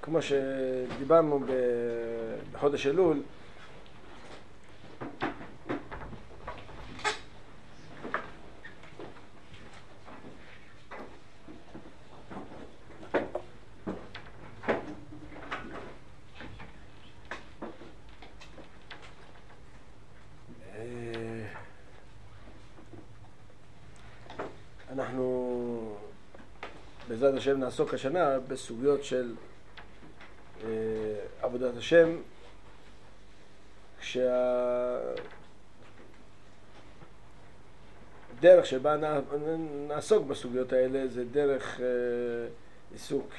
כמו שדיברנו בחודש אלול, אנחנו בעזרת השם נעסוק השנה בסוגיות של עבודת השם, כשהדרך שבה נעסוק בסוגיות האלה זה דרך עיסוק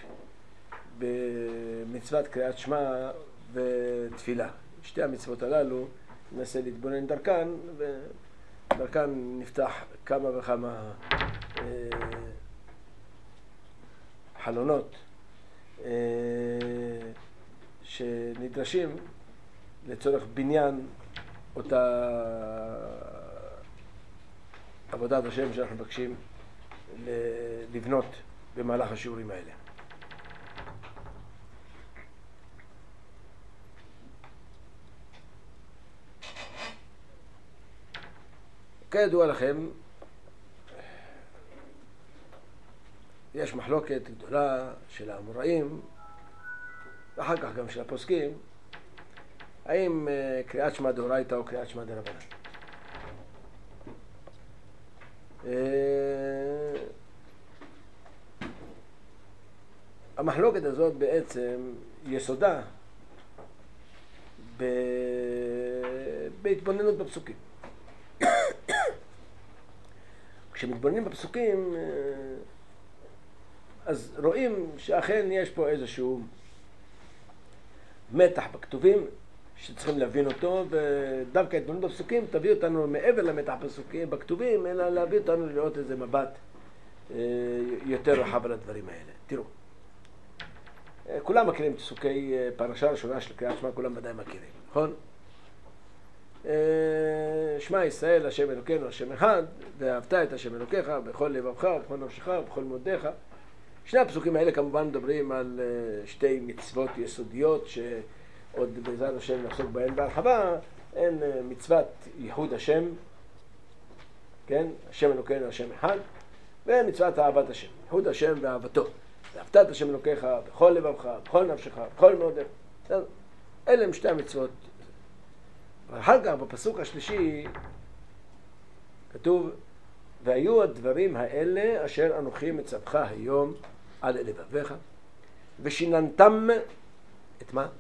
במצוות קריאת שמע ותפילה. שתי המצוות הללו ננסה להתבונן דרכן, ודרכן נפתח כמה וכמה חלונות שנדרשים לצורך בניין אותה עבודת השם שאנחנו מבקשים לבנות במהלך השיעורים האלה. כידוע לכם, יש מחלוקת גדולה של האמוראים, ואחר כך גם של הפוסקים, האם קריאת שמע דאורייתא או קריאת שמע דרבנן. המחלוקת הזאת בעצם יסודה בהתבוננות בפסוקים. כשמתבוננים בפסוקים, אז רואים שאכן יש פה איזשהו מתח בכתובים שצריכים להבין אותו, ודווקא התבוננות בפסוקים תביא אותנו מעבר למתח בכתובים, אלא להביא אותנו לראות איזה מבט יותר רחב על הדברים האלה. תראו, כולם מכירים פסוקי פרשה ראשונה של קריאת שמע, כולם ודאי מכירים, נכון? שמע ישראל, השם אלוקינו, השם אחד, ואהבת את השם אלוקיך בכל לבבך, בכל נפשך, בכל מאודיך. שני הפסוקים האלה כמובן מדברים על שתי מצוות יסודיות שעוד בעזרת השם נחסוק בהן בהרחבה. הן מצוות ייחוד השם, כן? השם אלוקינו, השם אחד, ומצוות אהבת השם, ייחוד השם ואהבתו. ואהבת את השם אלוקיך בכל לבבך, בכל נפשך, בכל מאודיך. אלה הם שתי המצוות. ואחר כך בפסוק השלישי כתוב, והיו הדברים האלה אשר אנוכי מצווך היום על לבביך, ושיננתם את מה?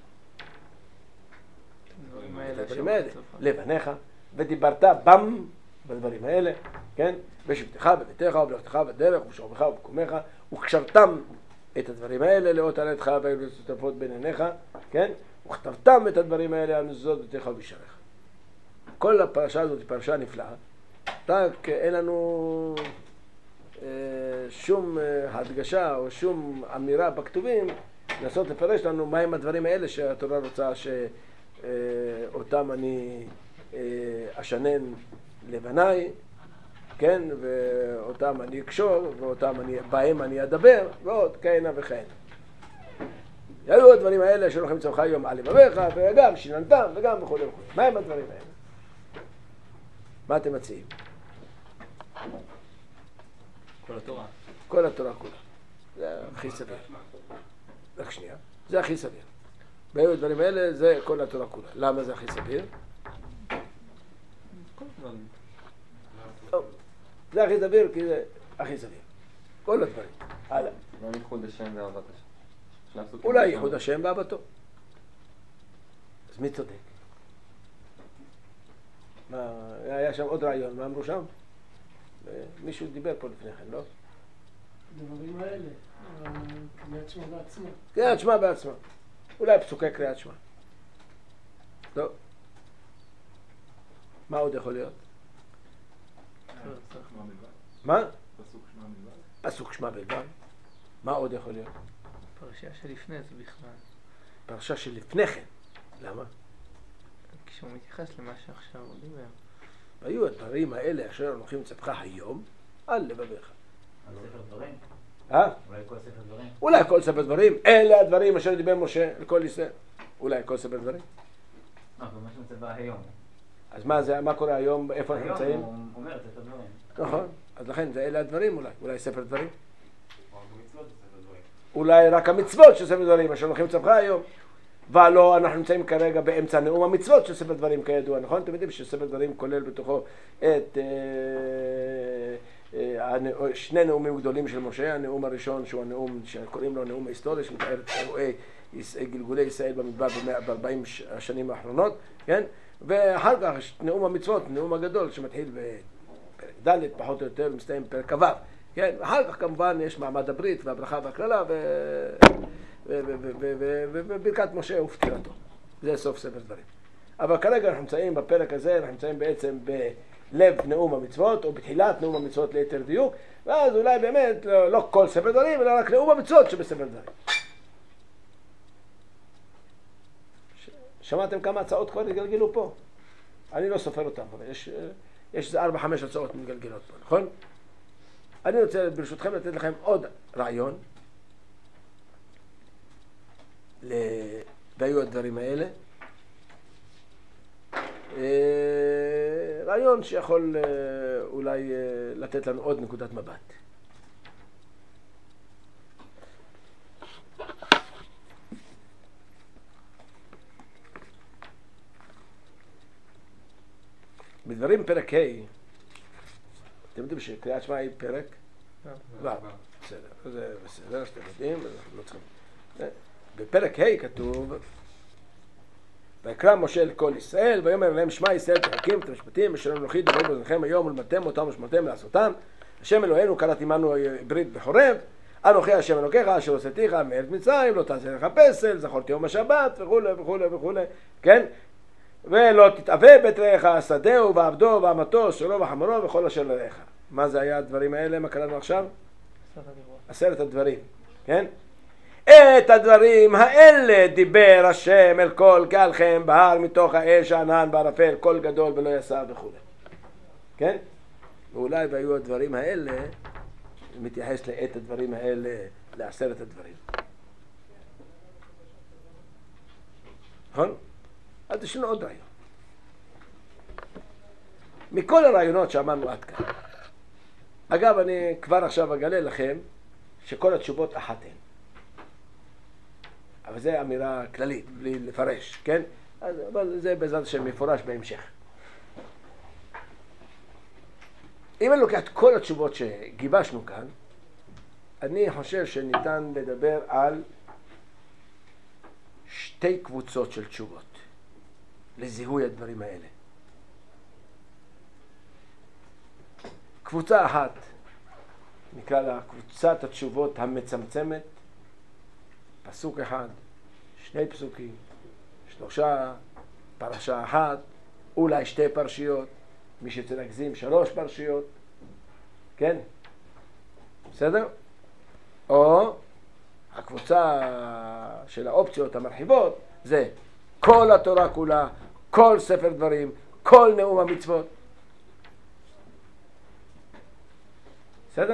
הדברים האלה, לבניך, ודיברת בם בדברים האלה, כן? בשבתך בביתך ובלכתך בדרך ובשוכבך ובקומך, וקשרתם את הדברים האלה לאות על ידך והיו שותפות בין עיניך, כן? וכתבתם את הדברים האלה על מזוזות ביתך ובשעריך. כל הפרשה הזאת היא פרשה נפלאה, רק אין לנו שום הדגשה או שום אמירה בכתובים לנסות לפרש לנו מהם הדברים האלה שהתורה רוצה שאותם אני אשנן לבניי, כן, ואותם אני אקשור, בהם אני אדבר, ועוד כהנה וכהנה. היו הדברים האלה שאנוכי מצווך היום על לבביך, וגם שיננתם וגם וכו' וכו'. מהם הדברים האלה? מה אתם מציעים? כל התורה. כל התורה כולה. זה הכי סביר. רק שנייה. זה הכי סביר. והיו הדברים האלה זה כל התורה כולה. למה זה הכי סביר? כל הדברים. זה הכי סביר כי זה הכי סביר. כל הדברים. הלאה. אולי ייחוד השם ואהבת השם. אולי ייחוד השם ואהבתו. אז מי צודק? היה שם עוד רעיון, מה אמרו שם? מישהו דיבר פה לפני כן, לא? הדברים האלה, קריאת שמע בעצמה. קריאת שמע בעצמה. אולי פסוקי קריאת שמע. לא. מה עוד יכול להיות? מה? פסוק שמע בלבד. מה עוד יכול להיות? פרשה שלפני זה בכלל. פרשה שלפני כן. למה? כשהוא מתייחס למה שעכשיו הוא דיבר. היו הדברים האלה אשר אנוכי מצווך היום על לבביך. על ספר דברים? אולי כל ספר דברים? אולי כל ספר דברים, אלה הדברים אשר דיבר משה לכל ישראל. אולי כל ספר דברים. מה שמצווה היום. אז מה קורה היום, איפה אנחנו נמצאים? היום הוא אומר את ספר דברים. נכון, אז לכן זה אלה הדברים אולי ספר דברים. אולי רק המצוות של ספר דברים, אשר הולכים לצווך היום. ולא, אנחנו נמצאים כרגע באמצע נאום המצוות של ספר דברים כידוע, נכון? אתם יודעים שספר דברים כולל בתוכו את שני נאומים גדולים של משה, הנאום הראשון שהוא הנאום שקוראים לו נאום ההיסטורי, שמתאר את אירועי גלגולי ישראל במדבר ב-40 השנים האחרונות, כן? ואחר כך נאום המצוות, נאום הגדול שמתחיל בפרק ד' פחות או יותר, מסתיים בפרק ו', כן? ואחר כך כמובן יש מעמד הברית והברכה והכללה וברכת משה ופטירתו. זה סוף ספר דברים. אבל כרגע אנחנו נמצאים בפרק הזה, אנחנו נמצאים בעצם בלב נאום המצוות, או בתחילת נאום המצוות ליתר דיוק, ואז אולי באמת לא כל ספר דברים, אלא רק נאום המצוות שבספר דברים. שמעתם כמה הצעות כבר התגלגלו פה? אני לא סופר אותם, אבל יש 4-5 הצעות מתגלגלות פה, נכון? אני רוצה ברשותכם לתת לכם עוד רעיון, והיו הדברים האלה. רעיון שיכול אולי לתת לנו עוד נקודת מבט. בדברים פרק ה', אתם יודעים שקריאת שמע היא פרק? לא. בסדר, זה בסדר, שאתם יודעים, אנחנו לא צריכים. בפרק ה' כתוב, ויקרא משה לכל ישראל, ויאמר להם שמע ישראל תחכים את המשפטים אשר אנוכי דבר באוזניכם היום ולמדתם אותם ושמרתם לעשותם. השם אלוהינו קראת עמנו ברית בחורב, אנוכי השם אלוקיך אשר הוצאתיך מארץ מצרים, לא תעשה לך פסל, זכרתי יום השבת וכולי וכולי וכולי, כן? ולא תתאווה בית רעך, שדהו ועבדו ואמתו, שלו וחמורו וכל אשר לרעך. מה זה היה הדברים האלה? מה קראנו עכשיו? 10 הדברים, כן? את הדברים האלה דיבר השם אל כל קהלכם בהר מתוך האש הענן בערפל, קול גדול ולא יסע וכו'. כן? ואולי והיו הדברים האלה, מתייחס לעת הדברים האלה, ל10 הדברים. נכון? אז יש לנו עוד רעיון. מכל הרעיונות שאמרנו עד כאן. אגב, אני כבר עכשיו אגלה לכם שכל התשובות אחת הן. אבל זו אמירה כללית, בלי לפרש, כן? אבל זה בעזרת השם מפורש בהמשך. אם אני לוקח את כל התשובות שגיבשנו כאן, אני חושב שניתן לדבר על 2 קבוצות של תשובות לזיהוי הדברים האלה. קבוצה אחת, נקרא לה קבוצת התשובות המצמצמת, פסוק אחד, 2 פסוקים, 3, פרשה אחת, אולי 2 פרשיות, מי שצריך להגזים 3 פרשיות, כן? בסדר? או הקבוצה של האופציות המרחיבות זה כל התורה כולה, כל ספר דברים, כל נאום המצוות. בסדר?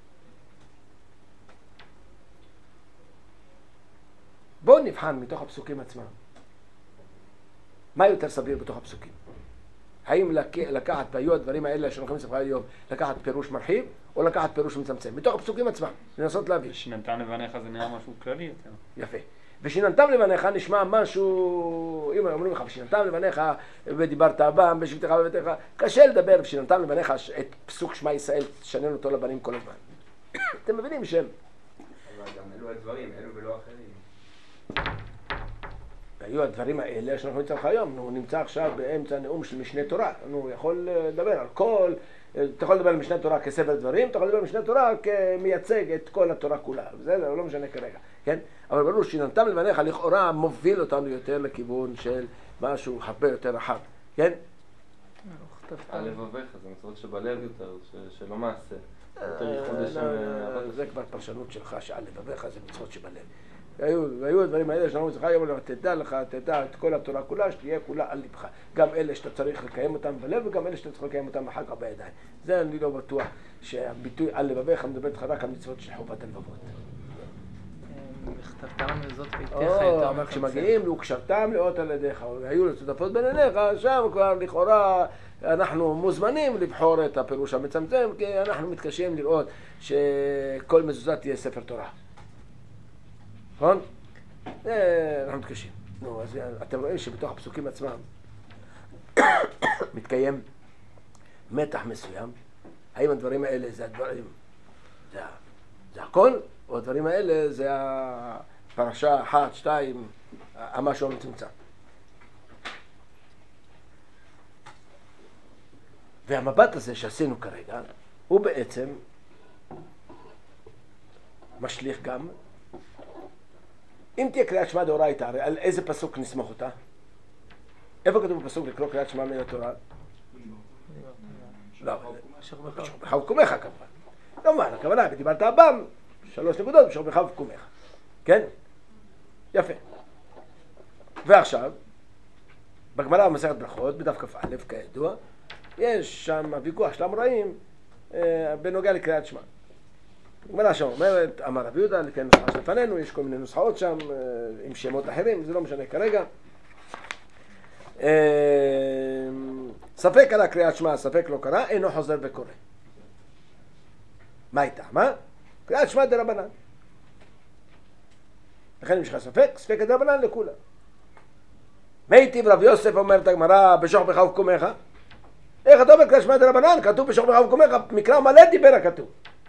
בואו נבחן מתוך הפסוקים עצמם. מה יותר סביר בתוך הפסוקים? האם לקחת והיו הדברים האלה שאנחנו יכולים לספר היום, לקחת פירוש מרחיב או לקחת פירוש מצמצם? מתוך הפסוקים עצמם, לנסות להבין. שננתם לבניך זה נראה משהו כללי יותר. יפה. ושננתם לבניך נשמע משהו, אם אומרים לך, ושננתם לבניך ודיברת בם, בשבתך ובביתך, קשה לדבר ושננתם לבניך את פסוק שמע ישראל, תשנן אותו לבנים כל הזמן. אתם מבינים שהם? אבל גם אלו הדברים, אלו ולא אחרים. והיו הדברים האלה שאנחנו נמצא היום, הוא נמצא עכשיו באמצע נאום של משנה תורה, הוא יכול לדבר על כל, אתה יכול לדבר על משנה תורה כספר דברים, אתה יכול לדבר על משנה תורה כמייצג את כל התורה כולה, זה לא משנה כרגע, כן? אבל ברור שננתם לבניך לכאורה מוביל אותנו יותר לכיוון של משהו הרבה יותר רחב, כן? הלבביך, זה מצוות שבלב יותר, שלא מעשה. זה כבר פרשנות שלך שעל לבביך זה מצוות שבלב. והיו הדברים האלה שאנחנו צריכים היום, תדע לך, תדע את כל התורה כולה, שתהיה כולה על לבך. גם אלה שאתה צריך לקיים אותם בלב, וגם אלה שאתה צריך לקיים אותם אחר כך בידיים. זה אני לא בטוח שהביטוי על לבביך מדבר איתך רק על מצוות של חובת הלבבות. וכתבתם לזאת ביתך אבל כשמגיעים וקשרתם לאות על ידיך, והיו לצודפות בין עיניך, שם כבר לכאורה אנחנו מוזמנים לבחור את הפירוש המצמצם, כי אנחנו מתקשים לראות שכל מזוזה תהיה ספר תורה. נכון? אנחנו מתקשים. נו, אז אתם רואים שבתוך הפסוקים עצמם מתקיים מתח מסוים. האם הדברים האלה זה הדברים, זה הכל? או הדברים האלה זה הפרשה 1, 2, המשהו המצומצם. והמבט הזה שעשינו כרגע, הוא בעצם משליך גם, אם תהיה קריאת שמע דאורייתא, הרי על איזה פסוק נסמוך אותה? איפה כתוב בפסוק לקרוא קריאת שמע מן התורה? לא, בשוך ובקומך כמובן. כמובן, הכוונה, ודיברת הבם, 3 נקודות, בשוך ובקומך. כן? יפה. ועכשיו, בגמרא במסכת ברכות, בדף כ"א, כידוע, יש שם הוויכוח של האמוראים בנוגע לקריאת שמע. הגמרא שם אומרת, אמר רבי יהודה, לפי הנוסחה שלפנינו, יש כל מיני נוסחאות שם עם שמות אחרים, זה לא משנה כרגע. ספק על הקריאת שמע, ספק לא קרא, אינו חוזר וקורא. מה איתה? מה? קריאת שמע דרבנן. לכן אם יש לך ספק, ספק דרבנן לכולם. מייטיב רב יוסף אומרת הגמרא, בשוך בך ובקומך. איך אתה אומר קריאת שמע דרבנן? כתוב בשוך בך ובקומך, מקרא מלא דיבר הכתוב.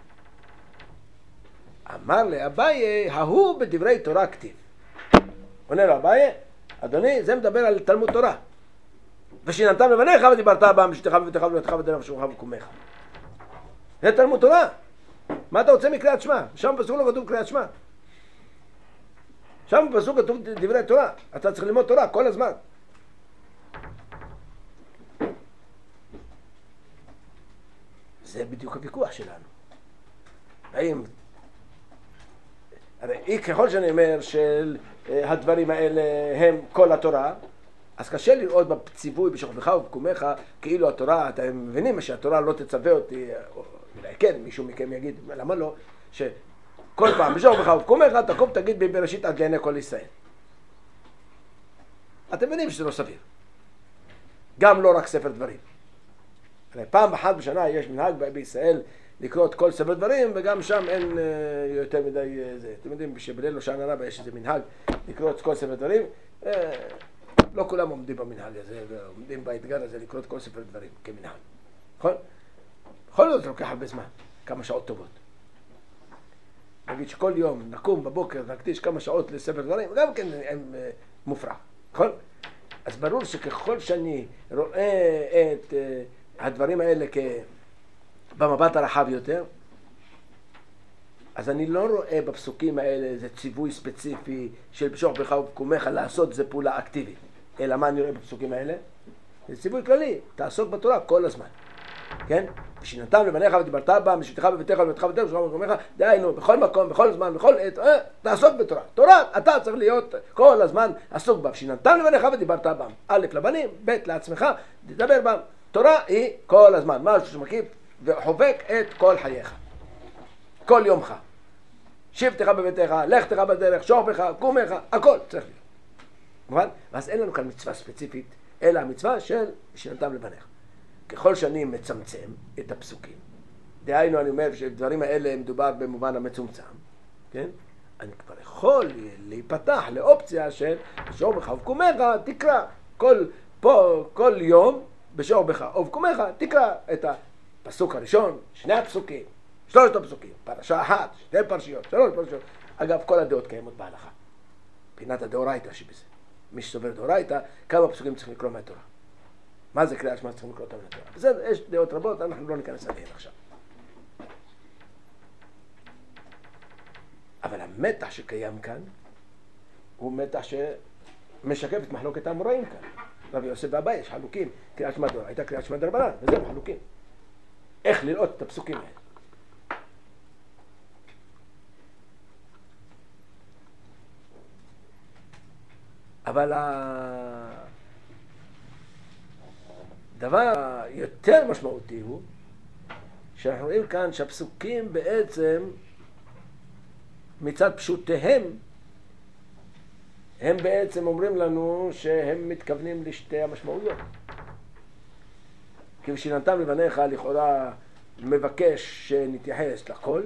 אמר לאביי, ההוא בדברי תורה כתיב. עונה לו אביי, אדוני, זה מדבר על תלמוד תורה. ושיננתם לבניך ודיברת בם בשתך ובביתך ובבתך בדרך בשוכך ובקומך. זה תלמוד תורה. מה אתה רוצה מקריאת שמע? שם בפסוק לא כתוב קריאת שמע. שם בפסוק כתוב דברי תורה. אתה צריך ללמוד תורה כל הזמן. זה בדיוק הוויכוח שלנו. האם הרי ככל שאני אומר של הדברים האלה הם כל התורה, אז קשה לראות בציווי בשוך בך ובקומך כאילו התורה, אתם מבינים שהתורה לא תצווה אותי, אולי כן, מישהו מכם יגיד, למה לא? שכל פעם בשוך בך ובקומך תקום תגיד בבראשית עד לעיני כל ישראל. אתם מבינים שזה לא סביר. גם לא רק ספר דברים. הרי פעם אחת בשנה יש מנהג בישראל לקרוא את כל ספר דברים, וגם שם אין יותר מדי זה. אתם יודעים שבליל הושענא רבה יש איזה מנהג לקרוא את כל ספר דברים. לא כולם עומדים במנהג הזה, ועומדים באתגר הזה לקרוא את כל ספר דברים כמנהג. נכון? בכל זאת לוקח הרבה זמן, כמה שעות טובות. נגיד שכל יום נקום בבוקר ונקדיש כמה שעות לספר דברים, גם כן הם מופרע. נכון? אז ברור שככל שאני רואה את הדברים האלה במבט הרחב יותר, אז אני לא רואה בפסוקים האלה איזה ציווי ספציפי של בשוך בך ובקומך לעשות זה פעולה אקטיבית. אלא מה אני רואה בפסוקים האלה? זה ציווי כללי, תעסוק בתורה כל הזמן. כן? ושיננתם לבניך ודיברת בם, בשבתך בביתך ובביתך ובביתך ובשוכך ובקומך, דהיינו, בכל מקום, בכל זמן, בכל עת, תעסוק בתורה. תורה, אתה צריך להיות כל הזמן עסוק בה. ושיננתם לבניך ודיברת בם. א' לבנים, ב' לעצמך, תדבר בם. תורה היא כל הזמן, משהו שמקיף וחובק את כל חייך. כל יומך. שבתך בביתך, לכתך בדרך, שוך בך, קומך, הכל צריך להיות. מובן? ואז אין לנו כאן מצווה ספציפית, אלא המצווה של שיננתם לבניך. ככל שאני מצמצם את הפסוקים, דהיינו אני אומר שדברים האלה מדובר במובן המצומצם, כן? אני כבר יכול להיפתח לאופציה של בשוך בך ובקומך, תקרא כל יום בשוך בך ובקומך, תקרא את הפסוק הראשון, 2 הפסוקים, 3 הפסוקים, פרשה 1, 2 פרשיות, 3 פרשיות. אגב, כל הדעות קיימות בהלכה. פינת הדאורייתא שבזה. מי שסובר דאורייתא, כמה פסוקים צריכים לקרוא מהתורה. מה זה קריאת שמע צריכים לקרוא אותם מהתורה? בסדר, יש דעות רבות, אנחנו לא ניכנס עליהן עכשיו. אבל המתח שקיים כאן, הוא מתח שמשקף את מחלוקת האמוראים כאן. רבי יוסף ואביי יש חלוקים, קריאת שמע דאורייתא, קריאת שמע דרבנן, וזה מחלוקים. איך לראות את הפסוקים האלה? אבל הדבר היותר משמעותי הוא שאנחנו רואים כאן שהפסוקים בעצם מצד פשוטיהם הם בעצם אומרים לנו שהם מתכוונים לשתי המשמעויות. כי ושיננתם לבניך לכאורה מבקש שנתייחס לכל,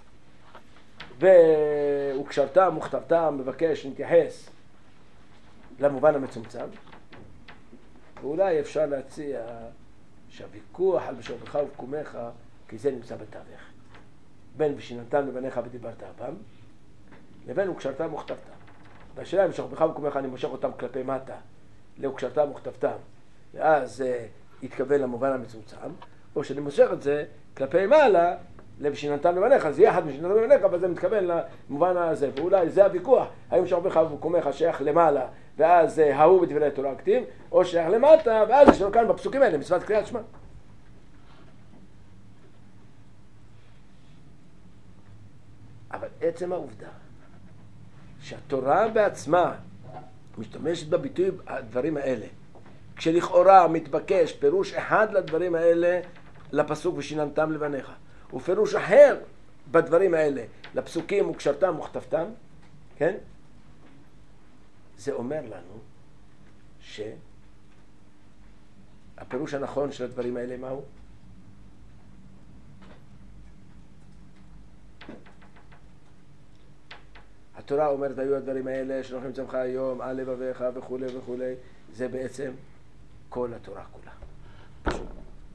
וקשרתם וכתבתם מבקש שנתייחס למובן המצומצם. ואולי אפשר להציע שהוויכוח על בשוכבך ובקומך, כי זה נמצא בתווך, בין ושיננתם לבניך ודיברת הפעם לבין וקשרתם וכתבתם. והשאלה אם בשוכבך ובקומך אני מושך אותם כלפי מטה לקשרתם וכתבתם, ואז יתקבל למובן המצומצם, או שאני מושך את זה כלפי מעלה לבשיננתם לבניך, זה יחד בשיננתם לבניך, אבל זה מתכוון למובן הזה. ואולי זה הוויכוח, האם בשוכבך ובקומך שייך למעלה ואז ההוא בדברי התורה הכתיב, או שייך למטה, ואז יש לנו כאן בפסוקים האלה מצוות קריאת שמע. אבל עצם העובדה שהתורה בעצמה משתמשת בביטוי הדברים האלה, כשלכאורה מתבקש פירוש אחד לדברים האלה לפסוק ושיננתם לבניך, ופירוש אחר בדברים האלה לפסוקים וקשרתם וכתבתם, כן? זה אומר לנו שהפירוש הנכון של הדברים האלה מהו? התורה אומרת היו הדברים האלה שנוכחים צמך היום על לבביך וכו' וכו', זה בעצם כל התורה כולה. פשוט.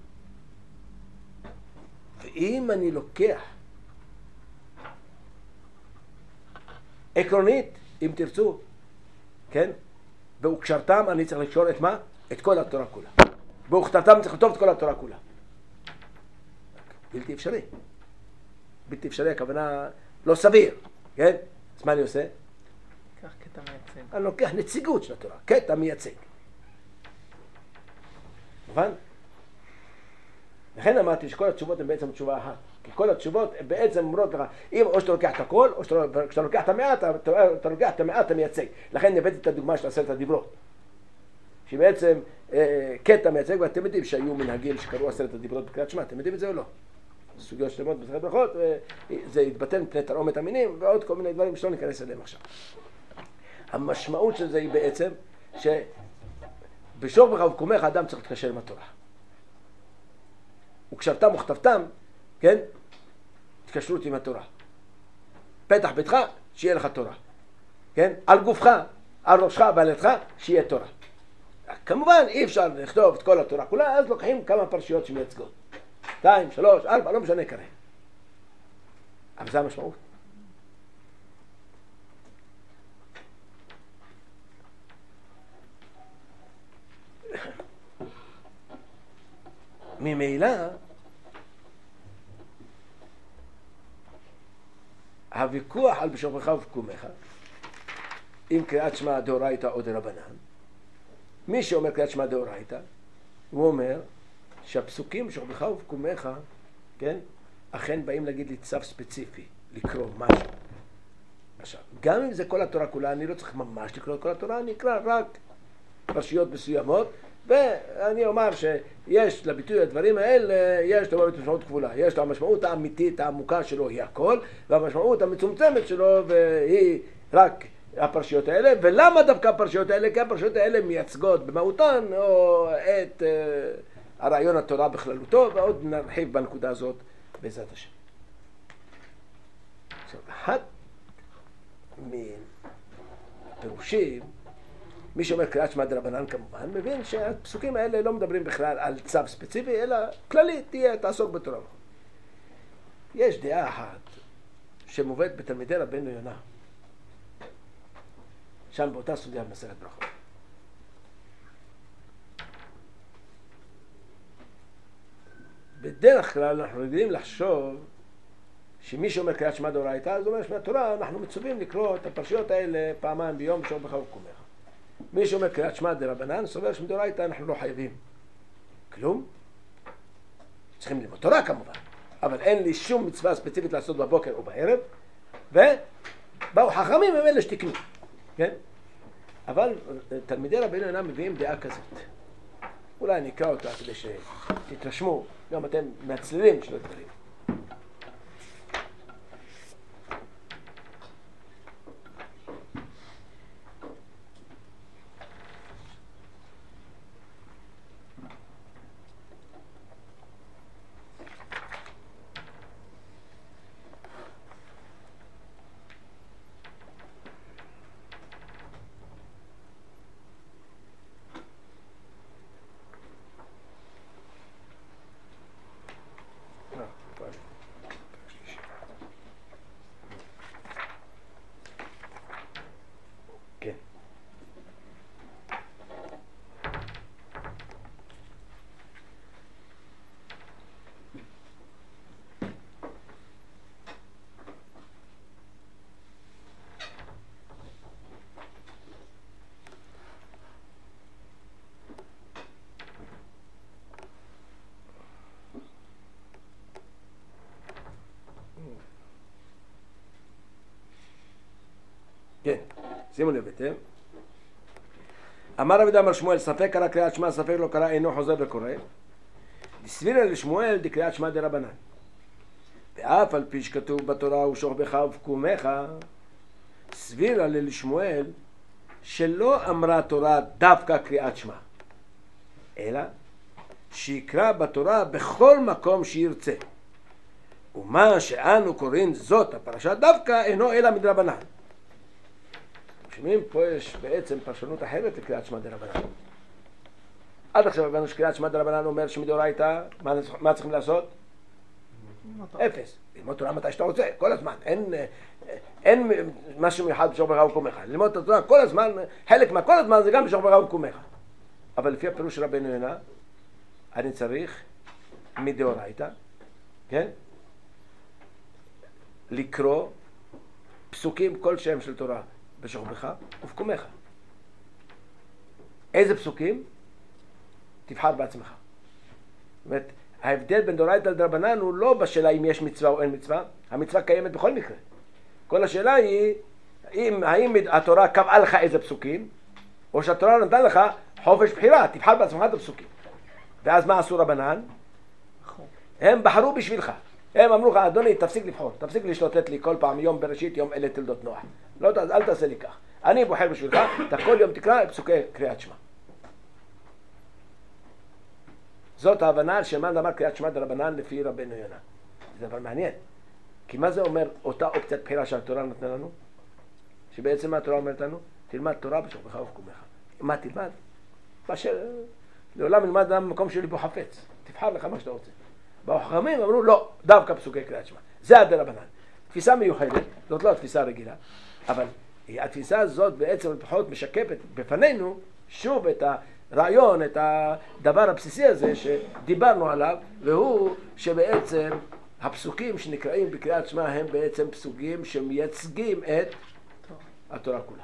ואם אני לוקח עקרונית, אם תרצו, כן? והוקשרתם אני צריך לקשור את מה? את כל התורה כולה. והוכתבתם צריך לכתוב את כל התורה כולה. בלתי אפשרי. בלתי אפשרי, הכוונה לא סביר, כן? אז מה אני עושה? קח קטע מייצג. אני לוקח נציגות של התורה, קטע מייצג. מובן? לכן אמרתי שכל התשובות הן בעצם תשובה אחת. כי כל התשובות בעצם אומרות לך, אם או שאתה לוקח את הכל, או כשאתה לוקח את המעט, אתה לוקח את המעט, אתה מייצג. לכן הבאתי את הדוגמה של 10 הדיברות. שבעצם קטע מייצג, ואתם יודעים שהיו מנהגים שקראו 10 הדיברות בקריאת שמע, אתם יודעים את זה או לא? סוגיות שלמות במסכת ברכות, וזה יתבטל מפני תרעומת המינים, ועוד כל מיני דברים שלא ניכנס אליהם עכשיו. המשמעות של זה היא בעצם, שבשוכבך ובקומך האדם צריך להתקשר עם התורה. וקשרתם וכתבתם, כן? התקשרות עם התורה. פתח ביתך, שיהיה לך תורה. כן? על גופך, על ראשך ועל ידך, שיהיה תורה. כמובן אי אפשר לכתוב את כל התורה כולה, אז לוקחים כמה פרשיות שמייצגות. 2, 3, 4, לא משנה כרגע. אבל זה המשמעות. ממילא הוויכוח על בשוכבך ובקומך עם קריאת שמע דאורייתא או דרבנן, מי שאומר קריאת שמע דאורייתא הוא אומר שהפסוקים בשוכבך ובקומך, כן, אכן באים להגיד לי צו ספציפי, לקרוא משהו. עכשיו, גם אם זה כל התורה כולה, אני לא צריך ממש לקרוא את כל התורה, אני אקרא רק פרשיות מסוימות, ואני אומר שיש לביטוי הדברים האלה, יש לו משמעות כפולה. יש לו המשמעות האמיתית, העמוקה שלו היא הכל, והמשמעות המצומצמת שלו והיא רק הפרשיות האלה. ולמה דווקא הפרשיות האלה? כי הפרשיות האלה מייצגות במהותן או את הרעיון התורה בכללותו, ועוד נרחיב בנקודה הזאת בעזרת השם. עכשיו, אחד מהפירושים, מי שאומר קריאת שמע דרבנן כמובן, מבין שהפסוקים האלה לא מדברים בכלל על צו ספציפי, אלא כללית, תעסוק בתורה. יש דעה אחת שמובאת בתלמידי רבנו יונה, שם באותה סוגיה במסכת ברכות. בדרך כלל אנחנו רגילים לחשוב שמי שאומר קריאת שמע דאורייתא, אז הוא אומר שמהתורה אנחנו מצווים לקרוא את הפרשיות האלה פעמיים ביום בשוכבך ובקומך. מי שאומר קריאת שמע דרבנן סובר שמדאורייתא אנחנו לא חייבים כלום. צריכים ללמוד תורה כמובן, אבל אין לי שום מצווה ספציפית לעשות בבוקר או בערב, ובאו חכמים הם אלה שתקנו, כן? אבל תלמידי רבנו יונה מביאים דעה כזאת. אולי נקרא אותה כדי שתתרשמו, גם אתם מהצלילים של הדברים. כן, שימו לב היטב. אמר רבי אמר שמואל, ספק קרא קריאת שמע, ספק לא קרא, אינו חוזר וקורא. דסבירא לשמואל דקריאת שמע דרבנן. ואף על פי שכתוב בתורה ושוכבך ובקומך, סבירא לשמואל שלא אמרה התורה דווקא קריאת שמע, אלא שיקרא בתורה בכל מקום שירצה. ומה שאנו קוראים זאת הפרשה דווקא אינו אלא מדרבנן. שומעים, פה יש בעצם פרשנות אחרת לקריאת שמע דרבנן. עד עכשיו הבנו שקריאת שמע דרבנן אומר שמדאורייתא, מה צריכים לעשות? אפס. ללמוד תורה מתי שאתה רוצה, כל הזמן. אין משהו מיוחד בשוכבך ובקומך. ללמוד את התורה כל הזמן, חלק מהכל הזמן זה גם בשוכבך ובקומך. אבל לפי הפירוש של רבנו יונה, אני צריך מדאורייתא, כן? לקרוא פסוקים כלשהם של תורה בשוכבך ובקומך. איזה פסוקים? תבחר בעצמך. זאת אומרת, ההבדל בין דאורייתא לדרבנן הוא לא בשאלה אם יש מצווה או אין מצווה. המצווה קיימת בכל מקרה. כל השאלה היא, האם התורה קבעה לך איזה פסוקים, או שהתורה נתן לך חופש בחירה, תבחר בעצמך את הפסוקים. ואז מה עשו רבנן? הם בחרו בשבילך. הם אמרו לך, אדוני, תפסיק לבחור, תפסיק לשלוטט לי כל פעם יום בראשית, יום אלה תולדות נוח. לא, אל תעשה לי כך. אני בוחר בשבילך, אתה כל יום תקרא פסוקי קריאת שמע. זאת ההבנה של מה אמר קריאת שמע דרבנן לפי רבנו יונה. זה דבר מעניין. כי מה זה אומר אותה אופציית בחירה שהתורה נתנה לנו? שבעצם מה התורה אומרת לנו? תלמד תורה בשוכבך ובקומך. מה תלמד? לעולם ילמד במקום שליבו חפץ. תבחר לך מה שאתה רוצה. והחכמים אמרו לא, דווקא פסוקי קריאת שמע. זה הדרבנן. תפיסה מיוחדת, זאת לא התפיסה הרגילה, אבל התפיסה הזאת בעצם פחות משקפת בפנינו שוב את הרעיון, את הדבר הבסיסי הזה שדיברנו עליו, והוא שבעצם הפסוקים שנקראים בקריאת שמע הם בעצם פסוקים שמייצגים את התורה כולה.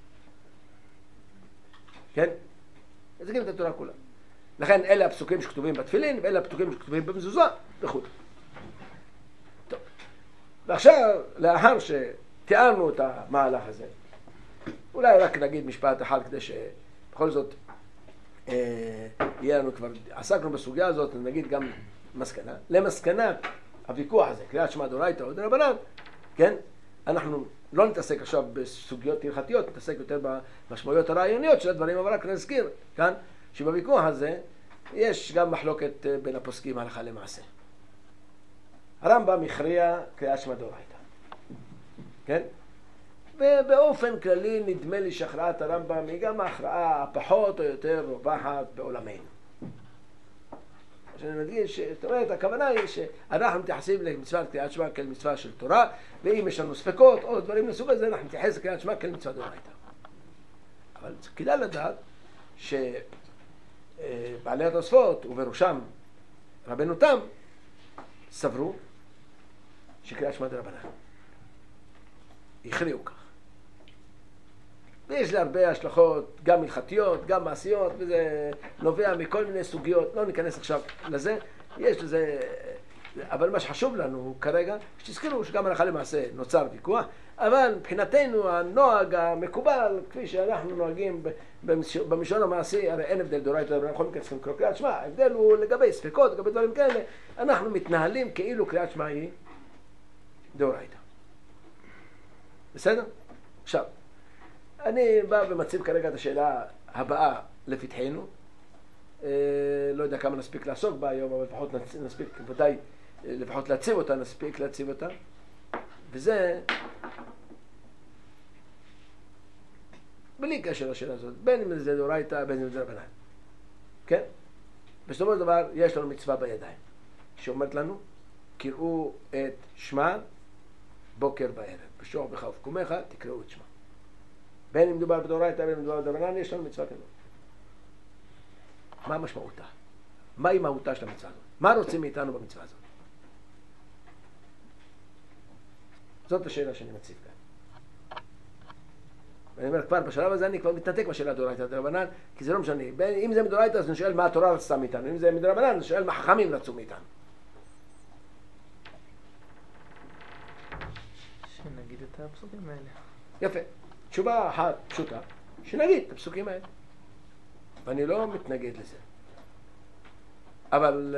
כן? מייצגים את התורה כולה. לכן אלה הפסוקים שכתובים בתפילין, ואלה הפסוקים שכתובים במזוזה, וכו'. טוב. ועכשיו, לאחר שתיארנו את המהלך הזה, אולי רק נגיד משפט אחד כדי שבכל זאת יהיה לנו כבר, עסקנו בסוגיה הזאת, נגיד גם מסקנה. למסקנה, הוויכוח הזה, קריאת שמע דאורייתא או דרבנן, כן? אנחנו לא נתעסק עכשיו בסוגיות הלכתיות, נתעסק יותר במשמעויות הרעיוניות של הדברים, אבל רק נזכיר כאן, שבוויכוח הזה יש גם מחלוקת בין הפוסקים הלכה למעשה. הרמב"ם הכריע קריאת שמע דאורייתא. כן? ובאופן כללי נדמה לי שהכרעת הרמב"ם היא גם ההכרעה הפחות או יותר רווחת בעולמנו. שאני מדגיש, זאת אומרת, הכוונה היא שאנחנו מתייחסים למצוות קריאת שמע כאל מצווה של תורה, ואם יש לנו ספקות או דברים מסוג הזה, אנחנו נתייחס לקריאת שמע כאל מצווה דאורייתא. אבל כדאי לדעת שבעלי התוספות, ובראשם רבנו תם, סברו שקריאת שמע דרבנן. הכריעו כך. ויש לה הרבה השלכות, גם הלכתיות, גם מעשיות, וזה נובע מכל מיני סוגיות, לא ניכנס עכשיו לזה, יש לזה אבל מה שחשוב לנו כרגע, שתזכרו שגם הלכה למעשה נוצר ויכוח, אבל מבחינתנו הנוהג המקובל, כפי שאנחנו נוהגים במישור המעשי, הרי אין הבדל דאורייתא ורבנן, בכל מקרה צריכים לקרוא קריאת שמע, ההבדל הוא לגבי ספקות, לגבי דברים כאלה, אנחנו מתנהלים כאילו קריאת שמע היא דאורייתא. בסדר? עכשיו, אני בא ומציב כרגע את השאלה הבאה לפתחנו, לא יודע כמה נספיק לעסוק בה היום, אבל לפחות נספיק, ודאי, לפחות להציב אותה, נספיק להציב אותה, וזה בלי קשר לשאלה הזאת, בין אם זה דאורייתא, בין אם זה רבנן. כן? בסופו של דבר, יש לנו מצווה בידיים, שאומרת לנו, קראו את שמע בוקר בערב, בשור בך ובקומך, תקראו את שמע. בין אם מדובר בדאורייתא, בין אם מדובר ברבנן, יש לנו מצווה כזאת. מה משמעותה? מהי מהותה של המצווה הזאת? מה רוצים מאיתנו במצווה הזאת? זאת השאלה שאני מציב כאן. ואני אומר, כבר בשלב הזה אני כבר מתנתק מהשאלה דאורייתא דרבנן, כי זה לא משנה. אם זה מדאורייתא, אז אני שואל מה התורה רצתה מאיתנו. אם זה מדרבנן, אני שואל מה חכמים רצו מאיתנו. שנגיד את הפסוקים האלה. יפה. תשובה אחת פשוטה, שנגיד את הפסוקים האלה. ואני לא מתנגד לזה. אבל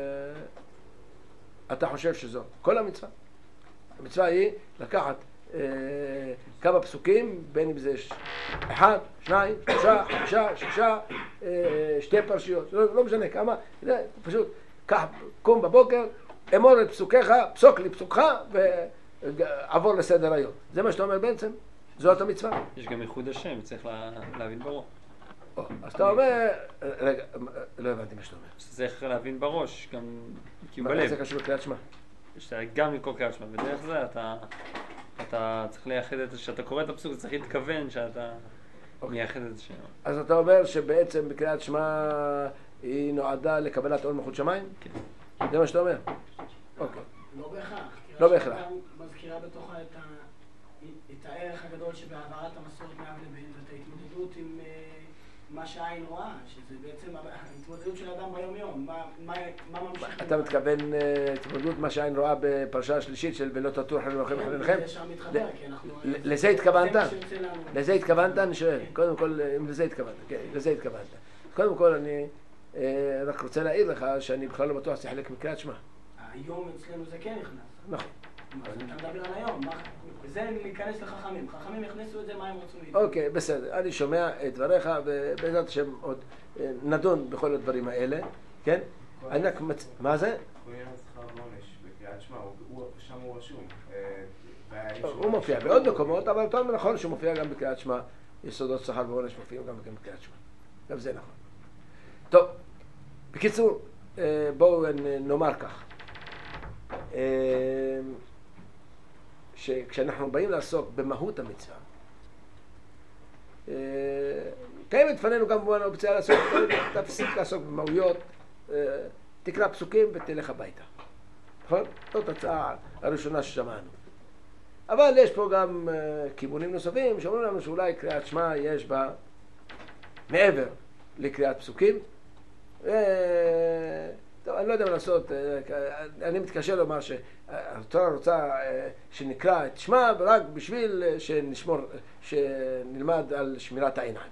אתה חושב שזו כל המצווה. המצווה היא לקחת כמה פסוקים, בין אם זה 1, 2, 3, 5, 6, 2 פרשיות, לא משנה כמה, פשוט קום בבוקר, אמור את פסוקיך, פסוק לי פסוקך ועבור לסדר היום. זה מה שאתה אומר בעצם? זאת המצווה. יש גם ייחוד השם, צריך להבין בראש. אז אתה אומר, רגע, לא הבנתי מה שאתה אומר. צריך להבין בראש, גם מה בלב. זה קשור לקריאת שמע? גם לקרוא קריאת שמע, ודרך זה אתה צריך לייחד את זה, כשאתה קורא את הפסוק, אתה צריך להתכוון שאתה מייחד את זה שם. אז אתה אומר שבעצם בקריאת שמע היא נועדה לקבלת עול מלכות שמיים? כן. זה מה שאתה אומר? אוקיי. לא בהכרח. לא בהכרח. מזכירה בתוכה את הערך הגדול שבהעברת המסורת מאב לבן, ואת ההתמודדות עם מה שהעין רואה, שזה בעצם ההתמודדות של האדם ביום-יום, מה ממשיך. אתה מתכוון התמודדות מה שהעין רואה בפרשה השלישית של ולא תטור חרב לכם וחרב? זה שם מתחבר, כי אנחנו... לזה התכוונת? זה מה שיוצא לנו. לזה התכוונת? אני שואל. קודם כל, אם לזה התכוונת. כן, לזה התכוונת. קודם כל, אני רק רוצה להעיר לך שאני בכלל לא בטוח שזה חלק מקריאת שמע. היום אצלנו זה כן נכנס. נכון. אתה מדבר על היום, זה להיכנס לחכמים. חכמים יכניסו את זה מה הם רצו מאיתנו. אוקיי, בסדר. אני שומע את דבריך, ובעזרת השם עוד נדון בכל הדברים האלה, כן? אני רק מה זה? עניין השכר ועונש בקריאת שמע, שם הוא רשום. הוא מופיע בעוד מקומות, אבל יותר נכון שהוא מופיע גם בקריאת שמע. יסודות שכר ועונש מופיעים גם בקריאת שמע. גם זה נכון. טוב, בקיצור, בואו נאמר כך. שכשאנחנו באים לעסוק במהות המצווה, קיימת לפנינו כמובן האופציה לעסוק, תפסיק לעסוק במהויות, תקרא פסוקים ותלך הביתה. נכון? זאת הצעה הראשונה ששמענו. אבל יש פה גם כיוונים נוספים שאומרים לנו שאולי קריאת שמע יש בה מעבר לקריאת פסוקים. טוב, אני לא יודע מה לעשות, אני מתקשר לומר שהתורה רוצה שנקרא את שמע רק בשביל שנלמד על שמירת העיניים.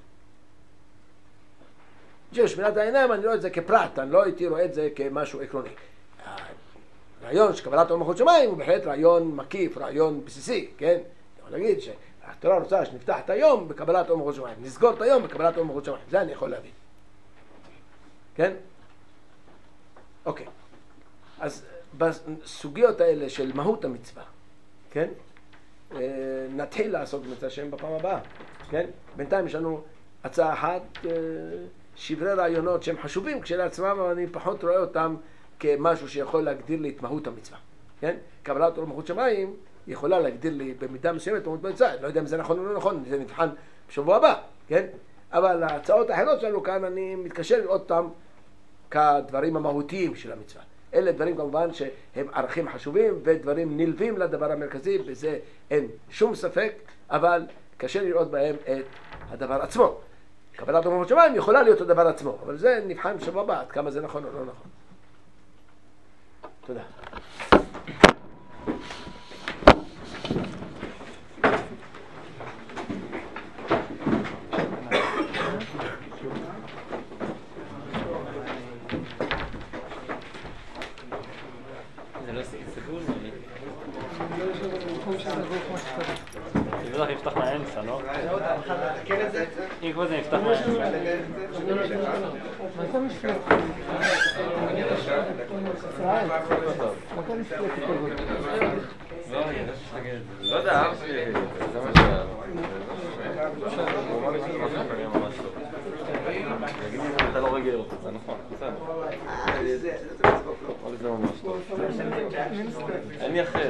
שמירת העיניים אני רואה את זה כפרט, אני לא הייתי רואה את זה כמשהו עקרוני. הרעיון שקבלת עול מלכות שמיים הוא בהחלט רעיון מקיף, רעיון בסיסי, כן? אני יכול להגיד שהתורה רוצה שנפתח את היום בקבלת עול מלכות שמיים, נסגור את היום בקבלת עול מלכות שמיים, זה אני יכול להבין. כן? אוקיי. אז בסוגיות האלה של מהות המצווה, כן? נתחיל לעסוק במצווה שם בפעם הבאה, כן? בינתיים יש לנו הצעה אחת, שברי רעיונות שהם חשובים כשלעצמם, אבל אני פחות רואה אותם כמשהו שיכול להגדיר לי את מהות המצווה, כן? קבלת עול מלכות שמיים יכולה להגדיר לי במידה מסוימת מהות המצווה, לא יודע אם זה נכון או לא נכון, זה נבחן בשבוע הבא, כן? אבל ההצעות האחרות שלנו כאן אני מתקשר לראות אותם כדברים המהותיים של המצווה. אלה דברים כמובן שהם ערכים חשובים ודברים נלווים לדבר המרכזי, בזה אין שום ספק, אבל קשה לראות בהם את הדבר עצמו. קבלת עול מלכות שמיים יכולה להיות הדבר עצמו, אבל זה נבחן בשבוע הבא, עד כמה זה נכון או לא נכון. תודה. זה לא סגור? זה בטח יפתח מהאמצע, לא? אם כבר זה יפתח מהאמצע. מה זה משפט? לא יודע, אבא שלי, זה מה שהיה. הוא אמר לי שזה משהו כנראה ממש טוב. תגיד לי אם אתה לא רגע אותו, זה נכון, בסדר. אמר לי זה ממש טוב. אין לי אחר.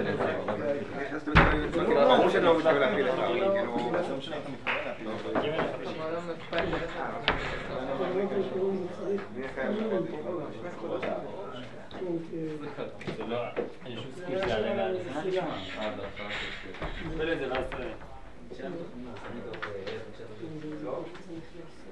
אמרו שאני לא מתכוון להכין לך, אני שוב סקיף שעלה לזה. ולזה ואז...